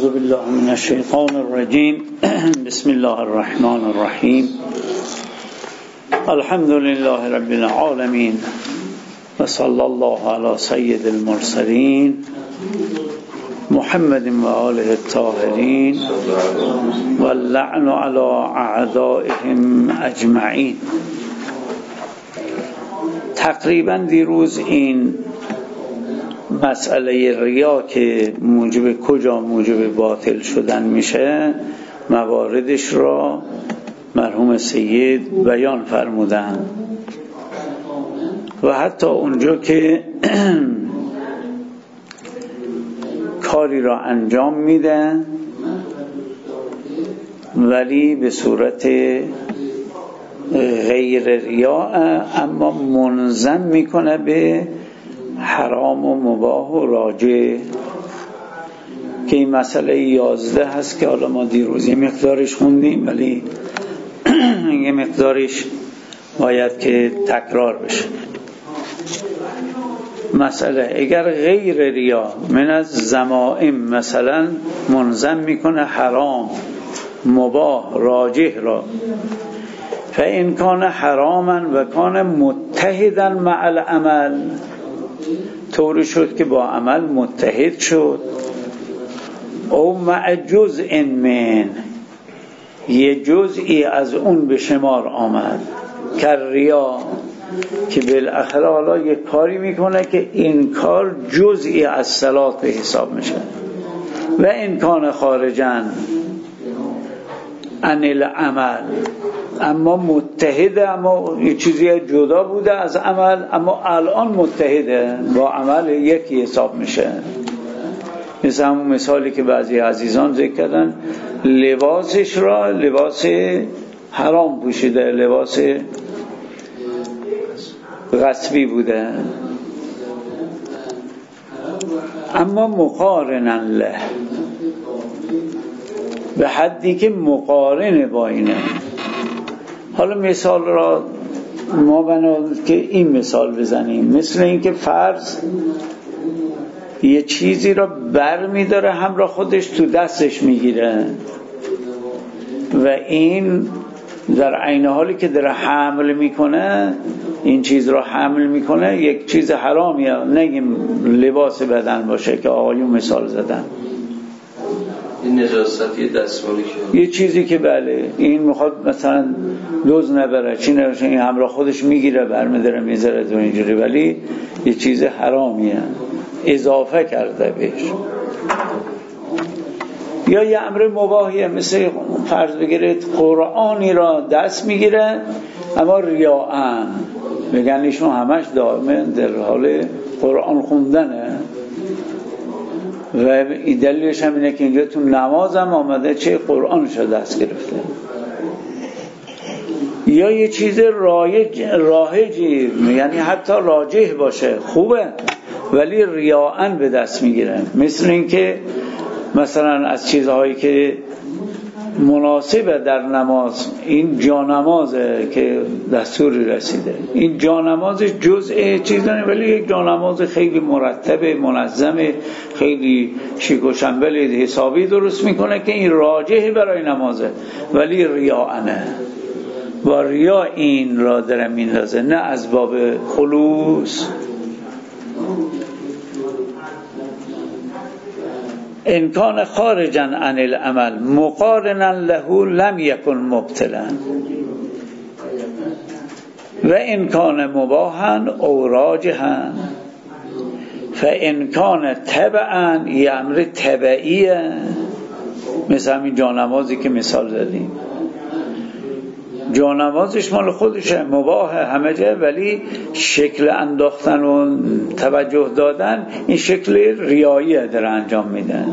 اعوذ بالله من الشیطان الرجیم. بسم الله الرحمن الرحیم. الحمد لله رب العالمین و صلی الله علی سید المرسلین محمد و آله الطاهرین و اللعن علی اعدائهم اجمعین. تقریبا دیروز این مسئله ریا که موجب باطل شدن میشه مواردش را مرحوم سید بیان فرمودن و حتی اونجا که کاری را انجام میده ولی به صورت غیر ریا، اما منظم میکنه به حرام و مباح و راجع، که این مسئله 11 هست که حالا ما دیروز یه مقدارش خوندیم ولی یه مقدارش باید که تکرار بشه. مسئله اگر غیر ریا من از ضمائم مثلا منظم میکنه حرام مباح راجح را، فإن کان حراما و کان متحدا مع العمل، طوری شد که با عمل متحد شد، او مع جزء من، یه جزئی از اون به شمار آمد، که ریا که بالاخره حالا یه کاری میکنه که این کار جزئی از صلات به حساب میشه، و این کان خارجا عن العمل، اما متحده، اما یه چیزی جدا بوده از عمل اما الان متحده با عمل یکی حساب میشه. مثل همون مثالی که بعضی عزیزان ذکر کردن، لباسش را لباس حرام پوشیده، لباس غصبی بوده، اما مقارنا له، به حدی که مقارن با اینه. حالا مثال را ما بنابراین که این مثال بزنیم، مثل اینکه فرض یه چیزی را بر می‌داره همراه خودش تو دستش میگیره و این در عین حالی که داره حمل میکنه، این چیز را حمل میکنه، یک چیز حرامیه، نگیم لباس بدن باشه که آقایون مثال زدن، این نجاست یه دستمالی که یه چیزی که بله این میخواد مثلا دوز نبره چی نباشه، این همراه خودش میگیره برمیداره میذاره تو اینجوری، ولی یه چیز حرامیه اضافه کرده بهش. یا یه امر مباحیه، مثل فرض بگیرید قرآنی را دست میگیره اما ریاءن، میگن ایشون همش دائما در حال قرآن خوندنه و دلیلش هم اینه که اینجا تو نماز هم آمده چه قرآنش رو دست گرفته. یا یه چیز راهجی، یعنی حتی راجح باشه خوبه ولی ریاءن به دست میگیره، مثل این که مثلا از چیزهایی که مناسبه در نماز، این جانمازه که دستوری رسیده، این جانمازش جزء چیز نه ولی یک جانماز خیلی مرتب منظم خیلی شیک و شنبل حسابی درست میکنه که این راجح برای نمازه ولی ریاءنه، و ریا این را داره میندازه، نه از باب خلوص. ان کان خارجا عن العمل مقارنا له لم یکن مبطلا، و ان کان مباحا او راجحا، فان کان تبعا، یه امر تبعیه، مثل همین جانمازی که مثال زدیم، جانمازش مال خودشه مباحه همه جا، ولی شکل انداختن و توجه دادن این شکل ریاییه داره انجام میده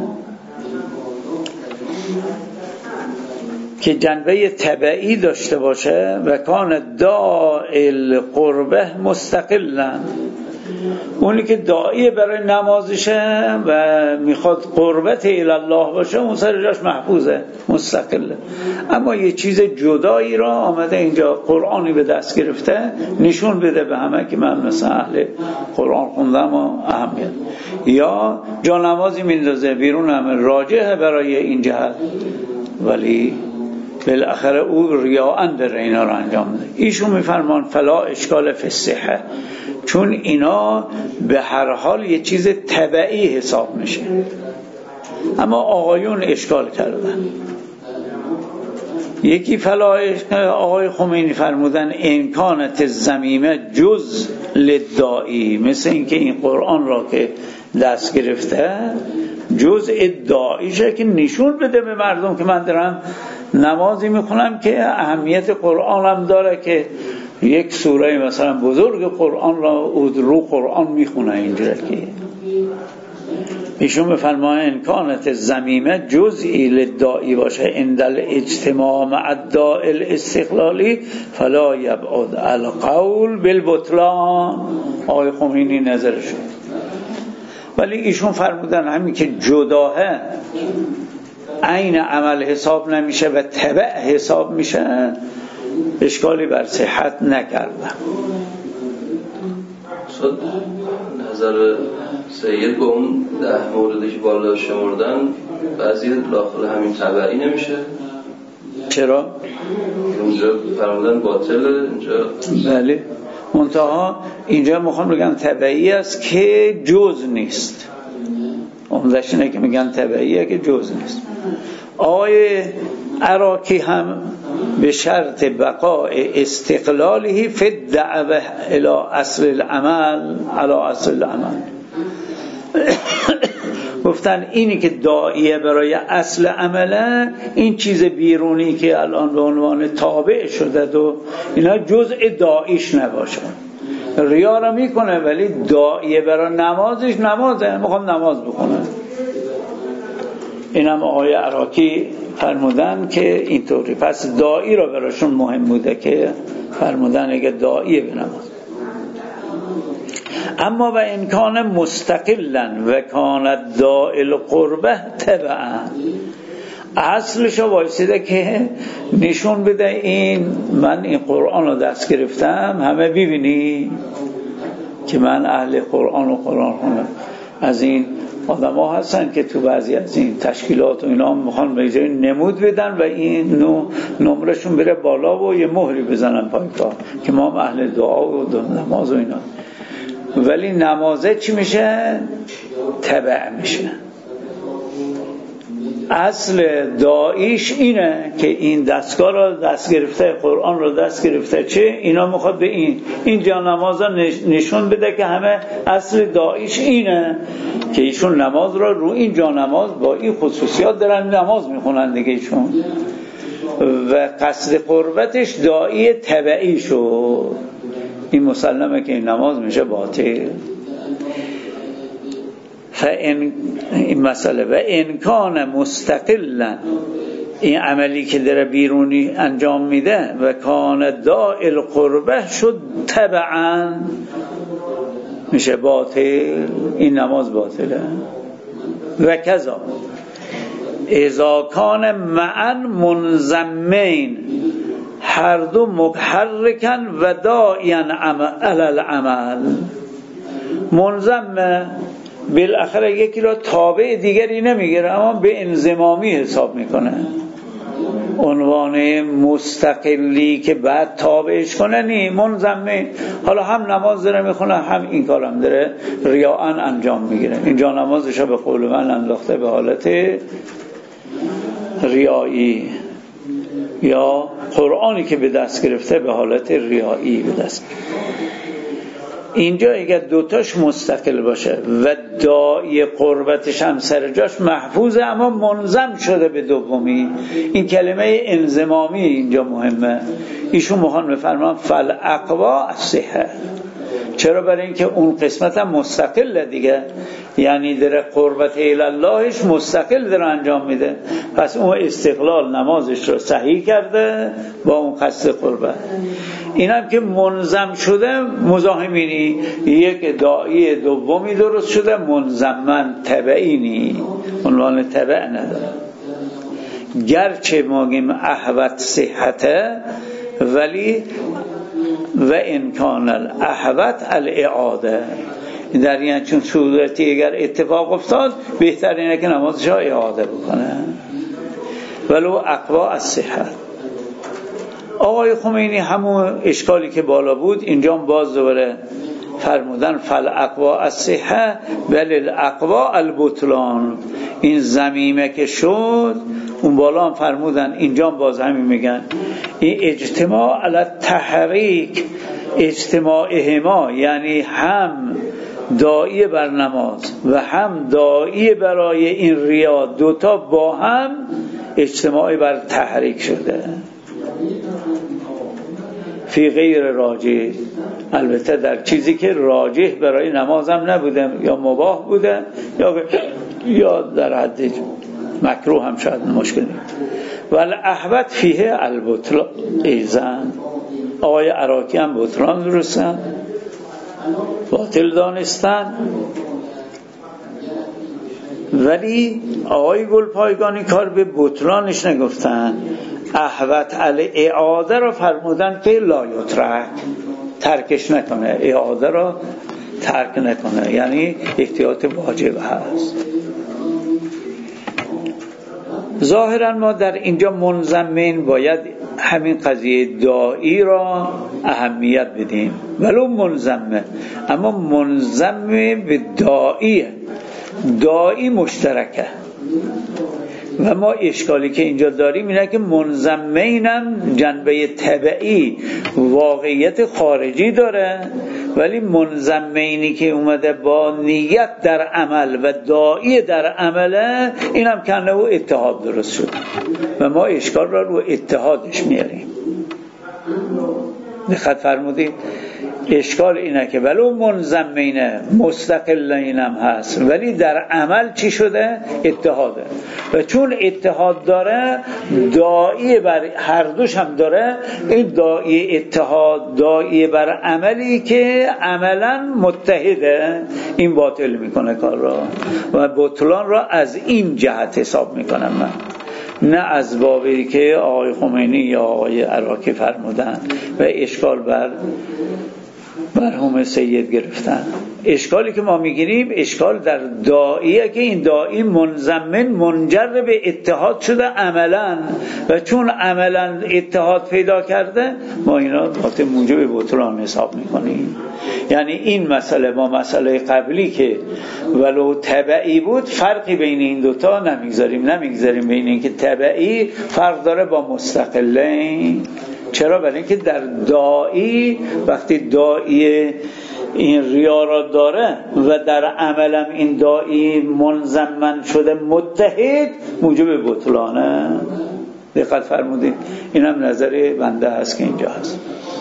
که جنبه تبعی داشته باشه، و کان داعی القربه مستقلا، اونی که داعی برای نمازشه و میخواد قربت الله باشه اون سر جاش محفوظه، مستقله. اما یه چیز جدایی را آمده اینجا قرآنی به دست گرفته نشون بده به همه که من مثل اهل قرآن خوندم و اهمیت، یا جانمازی میندازه بیرون همه راجعه برای این جهت، ولی بالاخره او ریاءن در اینا رو انجام میده. ایشون میفرمان فلا اشکال فی الصحه، چون اینا به هر حال یه چیز طبعی حساب میشه. اما آقایون اشکال کردن. یکی فلا آقای خمینی فرمودن امکانت زمیمه جز للداعی، مثل اینکه این قرآن را که دست گرفته جز ادعایشه که نشون بده به مردم که من دارم نمازی میخونم که اهمیت قرآنم داره، که یک سوره مثلا بزرگ قرآن را رو قرآن میخونه. اینجوری که ایشون بفرمایند امکانت زمیمه جزئی للداعی باشه اندل اجتماع مع الداعی الاستقلالی فلا یبعد القول بالبطلان. آقای خمینی نظرشون، ولی ایشون فرمودن همین که جداه عین عمل حساب نمیشه و تبع حساب میشه اشکالی بر صحت نکردن. نظر سید با اون 10 موردی که بالا شمردن بعضی داخل همین تبعی نمیشه؟ چرا؟ اونجا فرمودن باطل، اینجا بله، منتها اینجا میخوام بگم تبعی است که جز نیست. عمدش اینه که میگن تبعیه که جز نیست. آقای عراقی هم به شرط بقاء استقلاله فی الدعوه الی اصل العمل علی اصل العمل گفتن اینی که داعیه برای اصل عمله، این چیز بیرونی که الان به عنوان تابع شده و اینا جزء داعیش نباشه. ریا را میکنه ولی داعیه برای نمازش نمازه، میخوام نماز بکنه. اینم آقای عراقی فرمودن که اینطوری. پس داعی را براشون مهم بوده که فرمودن اگه داعیه به نماز. اما و امکان مستقلا و کانت داعی القربه تبعا، اصلشو وایسیده که نشون بده این من این قرآن رو دست گرفتم همه ببینی که من اهل قرآن و قرآن خونم. از این آدم ها هستن که تو بعضی از این تشکیلات و اینا میخوان به جای نمود بدن و این نمرشون بره بالا و یه مهری بزنن پای کار که ما اهل دعا و نماز و اینا، ولی نمازه چی میشه؟ تبع میشه. اصل داعیش اینه که این دستگاه رو دست گرفته، قرآن رو دست گرفته، چه اینا میخواد به این جا نماز نشون بده که همه اصل داعیش اینه که ایشون نماز رو این جا نماز با این خصوصیات دارن نماز میخونن دیگه ایشون، و قصد قربتش داعی تبعی شد. این مسلمه که این نماز میشه باطل. این مسئله و امکان مستقلا، این عملی که در بیرونی انجام میده و کان داعی القربه شد تبعا میشه باطل، این نماز باطله. و کذا اذا کان معا منضمین، هر دو متحرکن و داعیان علی العمل. منضم بالاخره یکی را تابع دیگری نمیگیره اما به انضمامی حساب میکنه. عنوان مستقلی که بعد تابعش کنه نی، منضمه. حالا هم نماز داره میخونه هم این کارم داره ریاءن انجام میگیره. اینجا نمازش به قول من انداخته به حالت ریایی، یا قرآنی که به دست گرفته به حالت ریایی به دست گرفته. اینجا اگر دوتاش مستقل باشه و داعی قربتش هم سر جاش محفوظه اما منضم شده به دومی، این کلمه انضمامی اینجا مهمه. ایشون میخوان بفرمان فالاقوا الصحه، چرا؟ برای اینکه اون قسمت هم مستقل دیگه، یعنی در قربت الهش مستقل در انجام میده. پس اون استقلال نمازش رو صحیح کرده با اون قصد قربت. اینم که منظم شده مزاحمینی، یک داعی دومی درست شده منظمن تبعینی، عنوان تبع نداره. گرچه ما گیم احوت صحته، ولی و امکان الاحوت الاعاده، در این چون صورتی اگر اتفاق افتاد بهتر اینه که نمازش را اعاده بکنه ولو اقوا از صحت. آقای خمینی همون اشکالی که بالا بود اینجا باز دوباره فرمودن فل اقوا از صحت بل الاقوا البطلان. این ضمیمه که شد اون بالا هم فرمودن، اینجا باز همین میگن این اجتماع علی تحریک اجتماعهما، یعنی هم داعی بر نماز و هم داعی برای این ریا، دوتا با هم اجتماعی بر تحریک شده فی غیر راجح، البته در چیزی که راجح برای نماز هم نبوده، یا مباح بوده یا در حد مکروه هم شاید مشکل نیست. ولی احوت فیه البطلان ایزن. آقای عراقی هم بطلان درستن، باطل دانستن، ولی آقای گلپایگانی کار به بطلانش نگفتن. احوت علی اعاده را فرمودن که لا یترک، ترکش نکنه، اعاده را ترک نکنه، یعنی احتیاط واجب هست. ظاهرا ما در اینجا منضمین باید همین قضیه داعی را اهمیت بدیم، ولو منضمه، اما منضمه به داعی مشترکه. و ما اشکالی که اینجا داریم اینه که منضمینم جنبه تبعی واقعیت خارجی داره، ولی منضمینی که اومده با نیت در عمل و داعی در عمله، اینم کنه و اتحاد درست شد و ما اشکال را رو اتحادش میاریم. دقت فرمودید؟ اشکال اینه که ولو منضمینه مستقلین هم هست، ولی در عمل چی شده؟ اتحاده. و چون اتحاد داره داعی بر هر دوش هم داره، این داعی اتحاد داعی بر عملی که عملا متحده، این باطل میکنه کار را و بطلان را از این جهت حساب میکنم من، نه از بابی که آقای خمینی یا آقای عراقی فرمودن و اشکال بر مرحوم سید گرفتن. اشکالی که ما میگیریم اشکال در داعیه که این داعی منضمن منجر به اتحاد شده عملا، و چون عملا اتحاد پیدا کرده ما اینا باطل موجب بطلان حساب میکنیم. یعنی این مسئله با مسئله قبلی که ولو تبعی بود فرقی بین این دوتا نمیگذاریم بین این که تبعی فرق داره با مستقلین. چرا؟ برای اینکه در داعی وقتی داعی این ریا را داره و در عملم این داعی منضمن شده متحد، موجب بطلانه. دقت فرمودید؟ اینم نظر بنده هست که اینجا هست.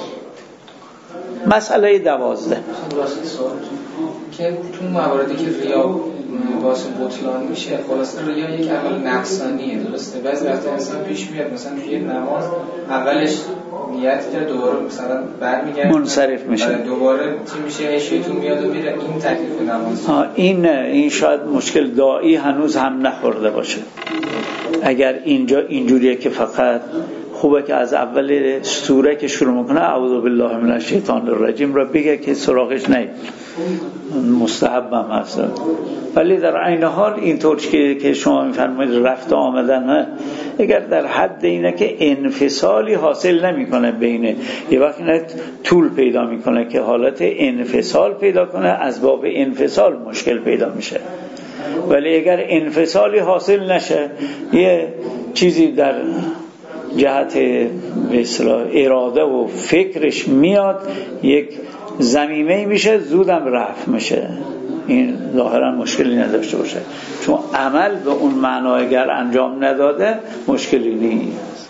مسئله 12 که تو مواردی که ریا باعث بطلان میشه، خلاصه ریا یک عمل نقصانیه، درسته؟ بعضی وقتا انسان پیش میاد مثلا توی نماز اولش نیت که دوباره مثلا برمیگرده منصرف میشه، دوباره چی میشه؟ شیطون میاد و میره. این تکلیف نماز این شاید مشکل داعی هنوز هم نخورده باشه. اگر اینجا اینجوریه که فقط خوبه که از اول سوره که شروع میکنه اعوذ بالله من الشیطان الرجیم را بگه که سراغش نیاد، مستحب هم هست. ولی در عین حال اینطور که شما میفرمایید رفت آمدن، اگر در حد اینه که انفصالی حاصل نمیکنه بینه، یه وقت اینه طول پیدا میکنه که حالت انفصال پیدا کنه، از باب انفصال مشکل پیدا میشه. ولی اگر انفصالی حاصل نشه، یه چیزی در جهت به اصطلاح اراده و فکرش میاد، یک ضمیمه میشه، زودم رفع میشه، این ظاهرا مشکلی نداشته باشه، چون عمل به اون معنا اگر انجام نداده مشکلی نیست.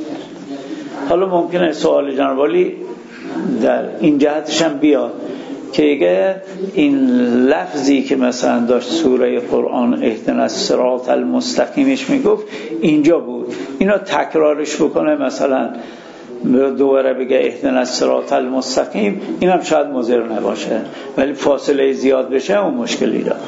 حالا ممکنه سوال جناب عالی در این جهتش هم بیاد که این لفظی که مثلا داشت سوره قرآن اهدنا الصراط المستقیمش میگفت اینجا بود، اینو تکرارش بکنه مثلا دوباره بگه اهدنا الصراط المستقیم، اینم شاید مضر نباشه، ولی فاصله زیاد بشه اون مشکلی داره.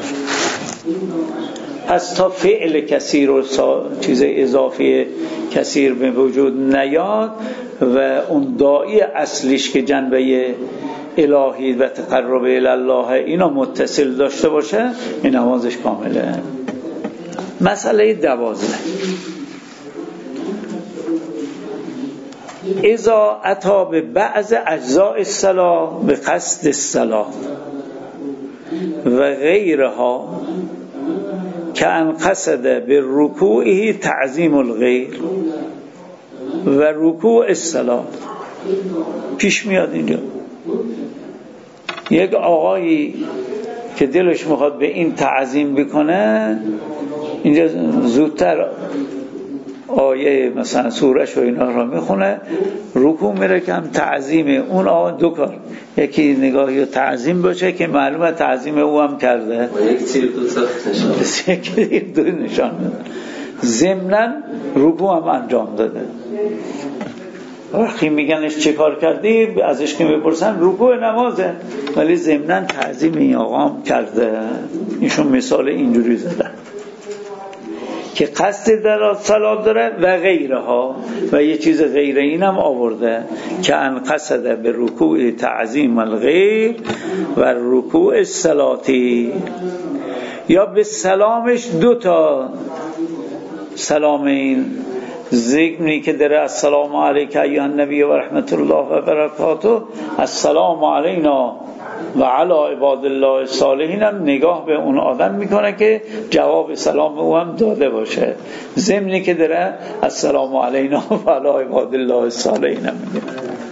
پس تا فعل کثیر و چیز اضافی کثیر به وجود نیاد و اون داعی اصلیش که جنبه الهی و تقرب الی الله اینا متصل داشته باشه، این نمازش کامله. مسئله 12 اذا اتی به بعض اجزاء الصلاة به قصد الصلاة و غیرها که ان قصد به رکوعه تعظیم الغیر و رکوع الصلاة. پیش میاد اینجا یک آقایی که دلش میخواد به این تعظیم بکنه، اینجا زودتر آیه مثلا سورش و اینا را میخونه، رکوع میره که هم تعظیم اون آقا دو کار، یکی نگاهی تعظیم باشه که معلومه تعظیم او هم کرده، یک تیر دو نشان میده، ضمناً رکوع هم انجام داده. وقتی میگنش چه کار کردی ازش که میپرسن رکوع نمازه، ولی ضمناً تعظیم این آقا هم کرده. ایشون مثال اینجوری زدن که قصد در صلات داره و غیرها، و یه چیز غیر اینم آورده که ان قصد به رکوع تعظیم الغیر و رکوع الصلاتی، یا به سلامش دو تا سلام این ذکری که داره السلام علیک ایها النبی و رحمت الله و برکاته، السلام علینا و علی عباد الله الصالحین هم نگاه به اون آدم میکنه که جواب سلام او هم داده باشه، ضمنی که داره السلام علینا و علی عباد الله الصالحین هم میگه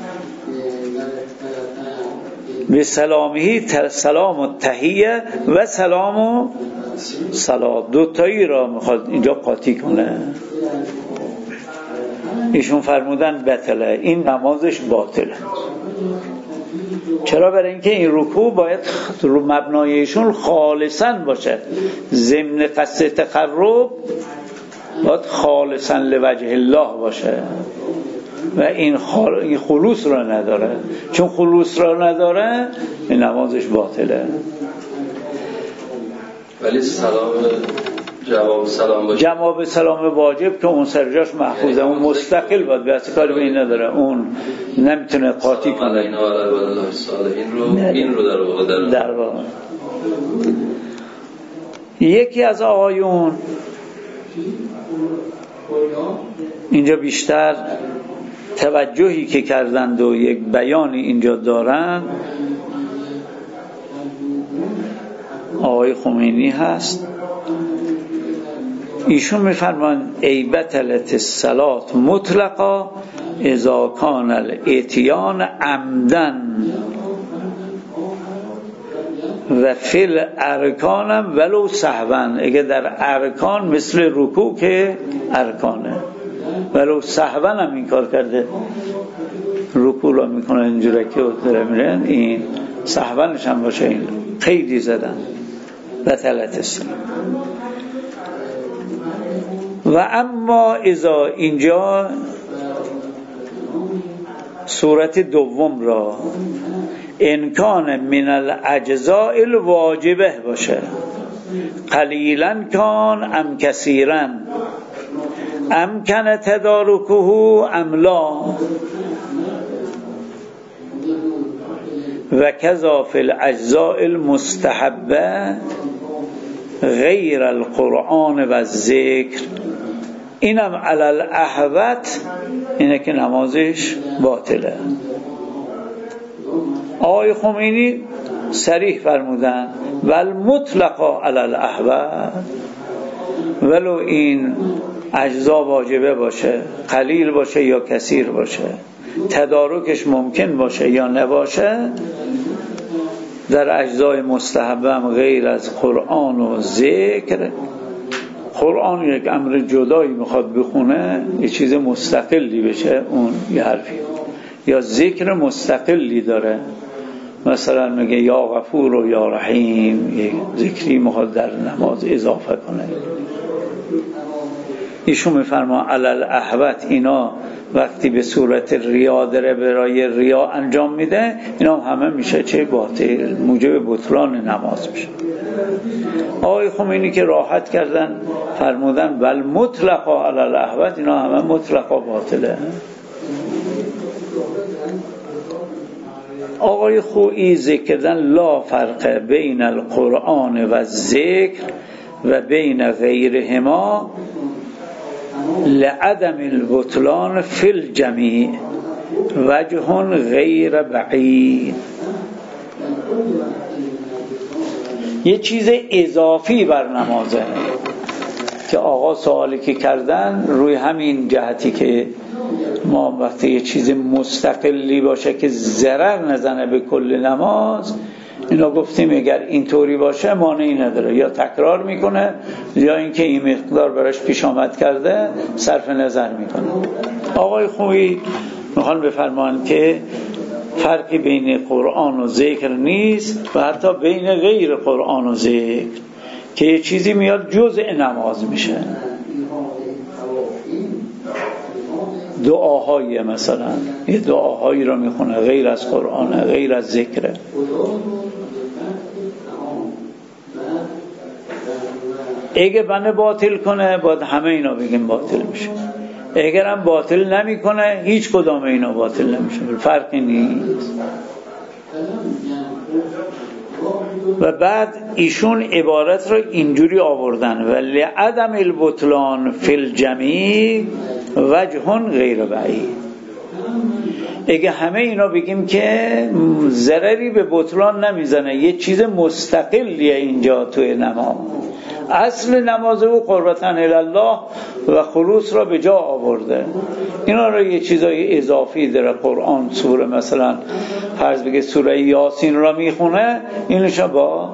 به سلامهی سلام و تحیه و سلام و صلات، دوتایی را میخواد اینجا قاطی کنه. ایشون فرمودن بطله، این نمازش باطله. چرا؟ برای اینکه این رکوع باید رو مبنایشون خالصاً باشه، ضمن قصد تقرب باید خالصاً لوجه الله باشه و این خلوص را نداره. چون خلوص را نداره این نمازش باطله. ولی جواب سلام باشه، جواب سلام واجب که اون سرجاش محفوظه، اون مستقل باید، بس کاری به این نداره، اون نمیتونه قاطی کنه. این رو در واقع یکی از آقایون اینجا بیشتر توجهی که کردند و یک بیانی اینجا دارن، آقای خمینی هست. ایشون میفرمان ای بطلت الصلاة مطلقا اذا کان الاتیان عمدن و فی الارکانم ولو سهوا، اگه در ارکان مثل رکوع که ارکانه ولو سهوا هم این کار کرده، رکوع را میکنه اینجوره که داره میره، این سهوانش هم باشه، این قیدی زدن بطلت الصلاة. و اما اذا اینجا صورت دوم را انکان من الاجزاء الواجبه باشه، قلیلا کان ام کثیرا امکن تدارکه ام لا، و کذا فی الاجزاء المستحبه غیر القرآن و الذکر، اینم علل احوت، اینه که نمازش باطله. آقای خمینی صریح فرمودن والمطلقا علل احوت، ولو این اجزا واجبه باشه، قلیل باشه یا کثیر باشه، تدارکش ممکن باشه یا نباشه، در اجزای مستحبه هم غیر از قرآن و ذکر، قرآن یک امر جدایی میخواد بخونه یه چیز مستقلی بشه، اون یه حرفی، یا ذکر مستقلی داره مثلا میگه یا غفور و یا رحیم، یک ذکری میخواد در نماز اضافه کنه. ایشون میفرما علل احوت، اینا وقتی به صورت ریا داره برای ریا انجام میده، اینا همه میشه چه باطل، موجب بطلان نماز میشه. آقای خمینی که راحت کردن فرمودن بل مطلقا علل احوت، اینا همه مطلقا باطله. آقای خویی ذکر کردن لا فرق بین القرآن و ذکر و بین غیرهما لعدم البطلان فی الجمیع وجه غیر بعید. یه چیز اضافی بر نمازه که آقا سوالی که کردن روی همین جهتی که ما وقتی یه چیز مستقلی باشه که ضرر نزنه به کل نماز، اینا گفتیم اگر اینطوری باشه مانعی نداره، یا تکرار میکنه یا اینکه این مقدار براش پیش آمد کرده صرف نظر میکنه. آقای خویی میخوان بفرمان که فرقی بین قرآن و ذکر نیست و حتی بین غیر قرآن و ذکر که یه چیزی میاد جزء نماز میشه. دعاهایی مثلا یه دعاهایی رو میخونه غیر از قرآن، غیر از ذکره. اگه بنده باطل کنه باید همه اینا بگیم باطل میشه، اگرم باطل نمیکنه هیچ کدام اینا باطل نمیشه، فرقی نیست. و بعد ایشون عبارت رو اینجوری آوردن ولی عدم البطلان فی الجمیع وجه غیر بعید. اگه همه اینا بگیم که ضرری به بطلان نمیزنه، یه چیز مستقلیه اینجا توی نماز، اصل نماز او قربتاً الله و خلوص را به جا آورده. اینا رو یه چیزای اضافی داره. قرآن سوره مثلا فرض بگه سوره یاسین را میخونه، اینشا با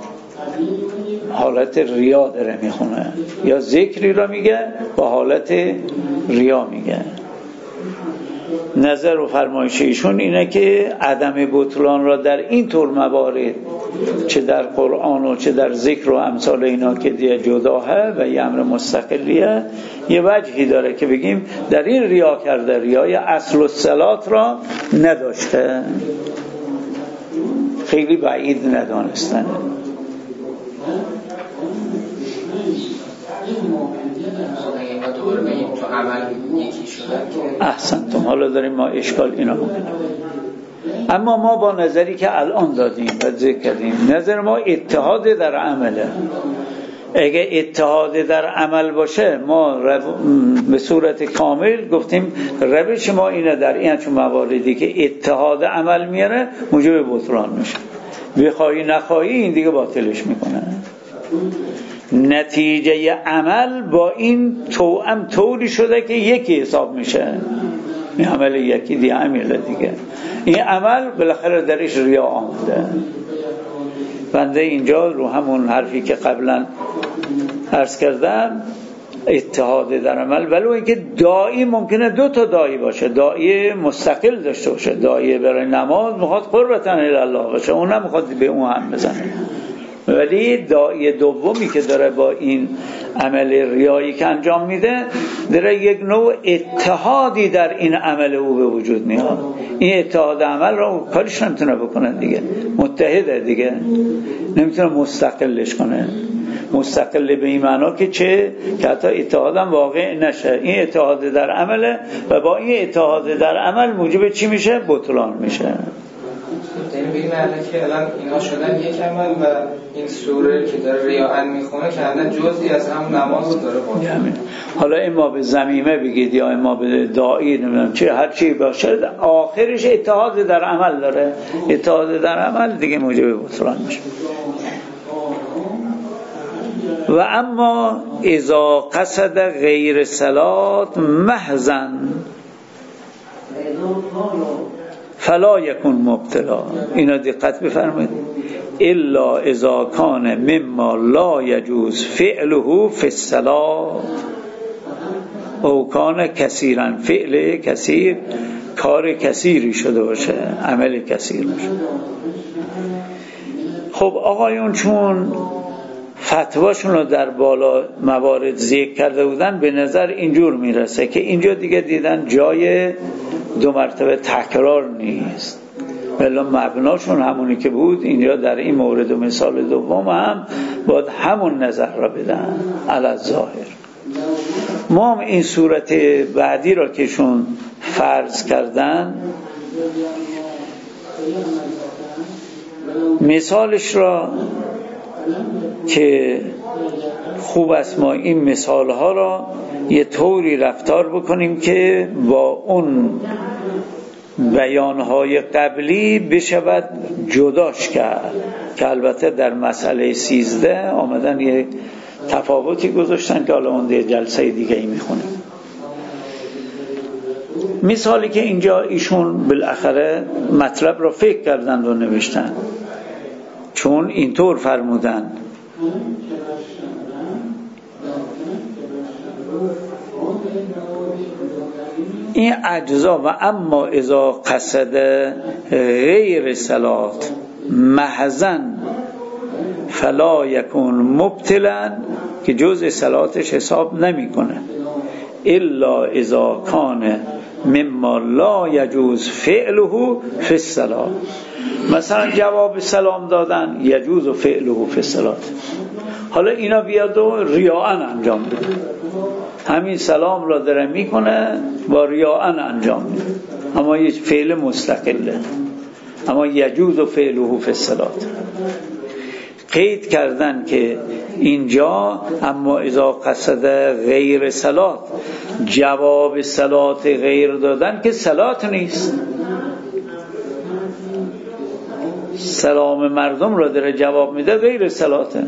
حالت ریا داره میخونه، یا ذکری را میگه با حالت ریا میگه. نظر و فرمایش ایشون اینه که عدم بطلان را در این طور موارد چه در قرآن و چه در ذکر و امثال اینا که دیگه جداهه و یه امر مستقلیه، یه وجهی داره که بگیم در این ریا کرده، ریای اصل الصلات را نداشته، خیلی بعید ندانستنه. احسنتم. حالا داریم ما اشکال اینا میکنیم. اما ما با نظری که الان دادیم و ذکر کردیم، نظر ما اتحاد در عمله. اگه اتحاد در عمل باشه ما به صورت کامل گفتیم روش ما اینه در این چون مواردی که اتحاد عمل میاره موجب بطلان میشه، بخوایی نخوایی این دیگه باطلش میکنه. نتیجه عمل با این توأم طوری شده که یکی حساب میشه، این عمل یکی دیگه عمل دیگه، این عمل بالاخره درش ریا آمده. بنده اینجا رو همون حرفی که قبلا عرض کردم اتحاد در عمل، ولو اینکه داعی ممکنه دو تا داعی باشه، داعی مستقل داشته باشه، داعی برای نماز میخواد قربتاً الله باشه، اون نمیخواد به اون هم بزنه، ولی داعی دومی که داره با این عمل ریایی که انجام میده داره یک نوع اتحادی در این عمل او به وجود میاد. این اتحاد عمل رو کارش نمیتونه بکنه دیگه، متحده دیگه، نمیتونه مستقلش کنه. مستقل به این معنا که چه؟ که حتی اتحادم واقع نشه. این اتحاد در عمله و با این اتحاد در عمل موجب چی میشه؟ بطلان میشه. یعنی به این معنی که الان اینا شدن یک عمل و این سوره که داره ریاء میخونه که الان جزئی از هم نماز داره باشه. حالا اما به ضمیمه بگید یا اما به داعی، نمیدونم چه، هر چی باشه آخرش اتحاد در عمل داره. اتحاد در عمل دیگه موجب بطلان میشه. و اما اذا قصد غیر صلات محضاً فلا یکون مبتلا. اینا دقت بفرمایید. الا اذا کان مما لا یجوز فعله فی الصلاة. او کان کثیرا، فعل کثیر کار کثیری شده باشه، عمل کثیر باشه. خب آقایون چون فتواشون رو در بالا موارد ذکر کرده بودن، به نظر اینجور میرسه که اینجا دیگه دیدن جای دو مرتبه تکرار نیست، ولی مبناشون همونی که بود اینجا در این مورد و مثال دوم هم باید همون نظر را بدن علی الظاهر. ما هم این صورت بعدی را که شون فرض کردن مثالش را که خوب است ما این مثال ها را یه طوری رفتار بکنیم که با اون بیانهای قبلی بشود جداش کرد، که البته در مسئله 13 آمدن یه تفاوتی گذاشتن که حالا اون جلسه دیگه ای میخونیم. مثالی که اینجا ایشون بالاخره مطلب را فکر کردن و نوشتن، چون اینطور فرمودن این اجزا و اما اذا قصد غیر صلات محضن فلا یکون مبتلا، که جزء صلاتش حساب نمیکنه، الا اذا کان مما لا یجوز فعله فی الصلاه. مثلا جواب سلام دادن یجوز فعله فی الصلاه، حالا اینا بیاد و ریاءن انجام بده، همین سلام را داره میکنه با ریاءن انجام میده، اما یک فعل مستقله، اما یجوز فعله فی الصلاه. قید کردن که اینجا اما اذا قصد غیر صلات، جواب صلات غیر دادن که صلات نیست، سلام مردم را داره جواب میده، غیر صلاته.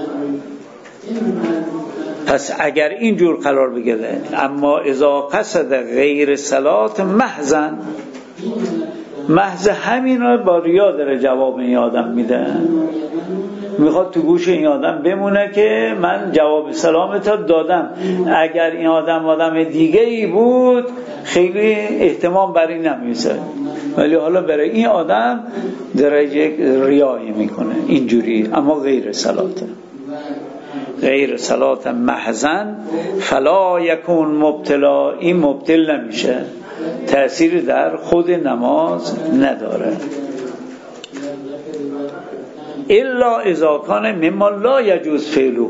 پس اگر اینجور قرار بگیره اما اذا قصد غیر صلات محضن، محض همین را با ریا داره جواب این آدم میده، میخواد تو گوش این آدم بمونه که من جواب سلامت دادم، اگر این آدم دیگه ای بود خیلی احتمام بر این نمیشه، ولی حالا برای این آدم درجه ریایی میکنه اینجوری، اما غیر صلاته، غیر صلات محضن فلا یکون مبتلا، این مبتل نمیشه، تأثیر در خود نماز نداره. الا اذا کان مما لا یجوز فعله،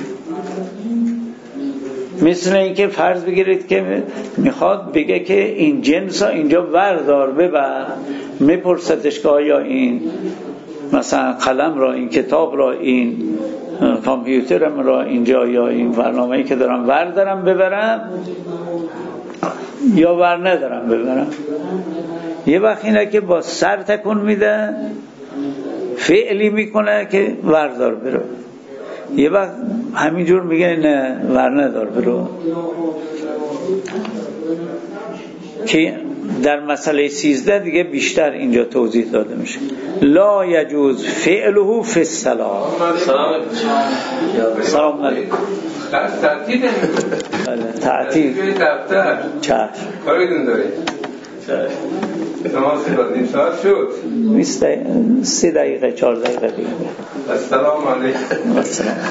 مثل اینکه فرض بگیرید که میخواد بگه که این جنس ها اینجا وردار ببر، میپرسدش که آیا این مثلا قلم را، این کتاب را، این کامپیوترم را اینجا، یا این برنامه‌ای که دارم وردارم ببرم یا ور ندارم ببرم. یه وقت اینه که با سر تکون میده، فعلی میکنه که وردار برو، یه وقت همینجور میگه نه ور ندار برو، که در مسئله 13 دیگه بیشتر اینجا توضیح داده میشه. لا یجوز فعله فی الصلاة. سلام علیکم. تعطیل تعطیل چشم کاریدون دارید نماز دادیم ساعت شد 3 دقیقه 4 دقیقه دیگه. السلام علیکم.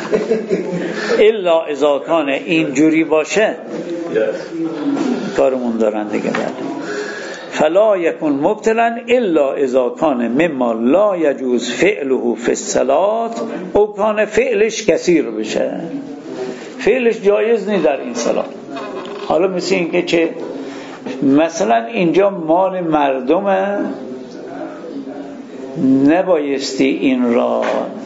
الا اذا کان اینجوری باشه کارمون دارن دیگه. فلا یکون مبتلا الا اذا کان مما لا یجوز فعله فی الصلاة، او کان فعلش کثیر بشه، فعلش جایز نیست در این صلاة. حالا مثل این که چه مثلا اینجا مال مردمه، نبایستی این را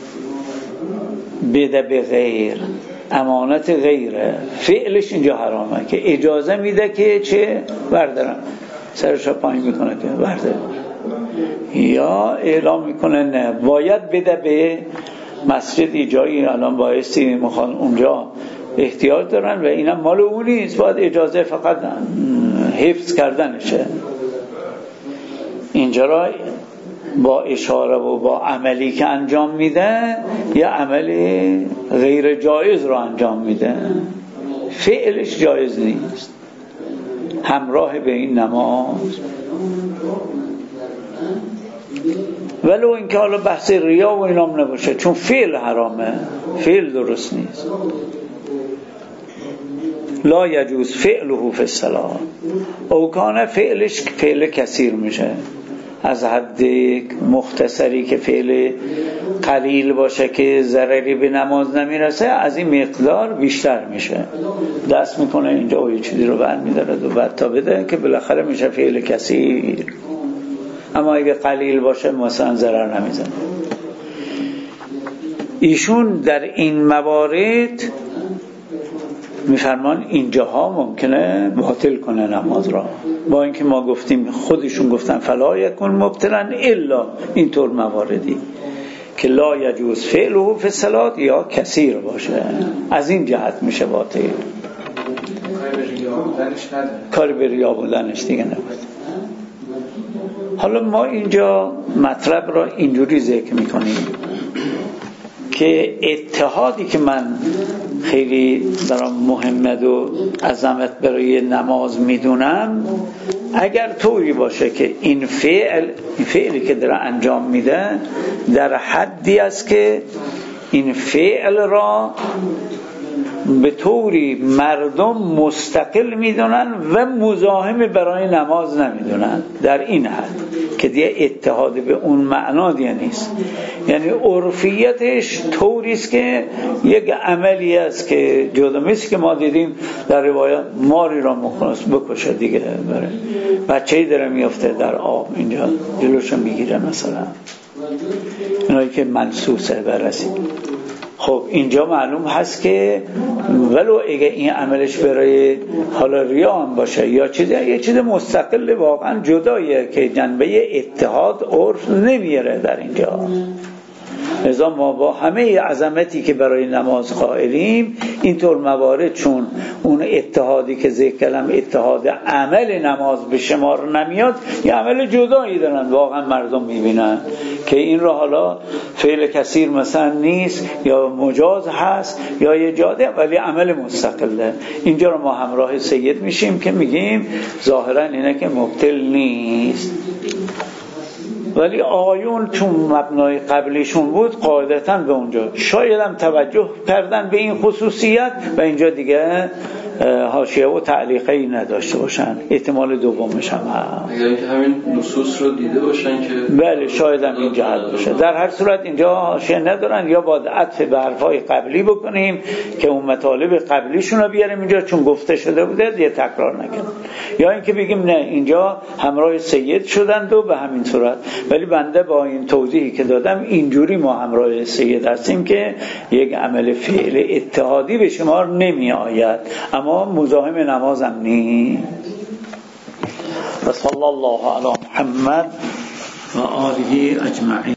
بده به غیر، امانت غیره، فعلش اینجا حرامه که اجازه میده که چه بردارن، سرش را پایین میکنه که بردارن، یا اعلام میکنه نه باید بده به مسجد جایی الان بایستی مخوان اونجا احتیاج دارن و اینم مال اون نیست، باید اجازه فقط حفظ کردنشه. اینجا را با اشاره و با عملی که انجام میده یا عملی غیر جایز رو انجام میده، فعلش جایز نیست همراه به این نماز. ولو اینکه حالا بحث ریا و اینام نباشه، چون فعل حرامه، فعل درست نیست. لا یجوز فعله فی الصلاة، او کان فعلش فعل کثیر میشه، از حد مختصری که فعل قلیل باشه که ضرری به نماز نمیرسه، از این مقدار بیشتر میشه، دست میکنه اینجا و یه چیزی رو برمیداره و بعد تا بده که بالاخره میشه فعل کثیر. اما اگه قلیل باشه مثلا ضرر نمیزنه. ایشون در این موارد میفرمان اینجاها ممکنه باطل کنه نماز را، با اینکه ما گفتیم خودشون گفتن فلا یکن مبطلا الا اینطور مواردی که لا یجوز فعله فی الصلاة یا کثیر باشه، از این جهت میشه باطل. کاری به ریا بودنش دیگه نبود. حالا ما اینجا مطلب را اینجوری ذکر میکنیم که اتحادی که من خیلی برام مهمه و عظمت برای نماز میدونم، اگر طوری باشه که این فعلی که داره انجام میده در حدی است که این فعل را به طوری مردم مستقل میدونن و مزاحم برای نماز نمیدونن، در این حد که دیگه اتحاد به اون معنا دیگه نیست. یعنی عرفیتش طوری است که یک عملی است که جدا میست که ما دیدیم در روایات ماری را بکشه دیگه، بره بچه‌ای داره میفته در آب اینجا جلوشو میگیره مثلا، اینایی که منسوسه بررسید. خب اینجا معلوم هست که ولو اگه این عملش برای حالا ریا هم باشه یا چیزی، یه چیز مستقل واقعا جداییه که جنبه اتحاد عرف نمیاره در اینجا. لذا ما با همه عظمتی که برای نماز قائلیم، اینطور موارد چون اون اتحادی که ذکر کردم اتحاد عمل نماز به شمار نمیاد، یه عمل جدایی دارن واقعا مردم میبینن که این را حالا فعل کثیر مثلا نیست یا مجاز هست یا یه جاده ولی عمل مستقله. اینجا رو ما همراه سید میشیم که میگیم ظاهرا اینه که مبطل نیست، ولی آقایون چون مبنای قبلیشون بود قاعدتاً به اونجا شاید هم توجه کردن به این خصوصیت و اینجا دیگه حاشیه و تعلیقی نداشته باشن. احتمال دومش هم هست اگر اینکه همین نصوص رو دیده باشن که بله شاید هم این جهت باشه. در هر صورت اینجا حاشیه ندارن، یا باید عطف به حرفای قبلی بکنیم که اون مطالب قبلیشون رو بیاریم اینجا چون گفته شده بوده یه تکرار نکنیم، یا اینکه بگیم نه اینجا همراه سید شدند و به همین صورت. ولی بنده با این توضیحی که دادم اینجوری ما همراه سید هستیم که یک عمل فعل اتحادی به شمار نمی آید اما مزاحم نمازم نیست. و صلی الله علی محمد و آله اجمعین.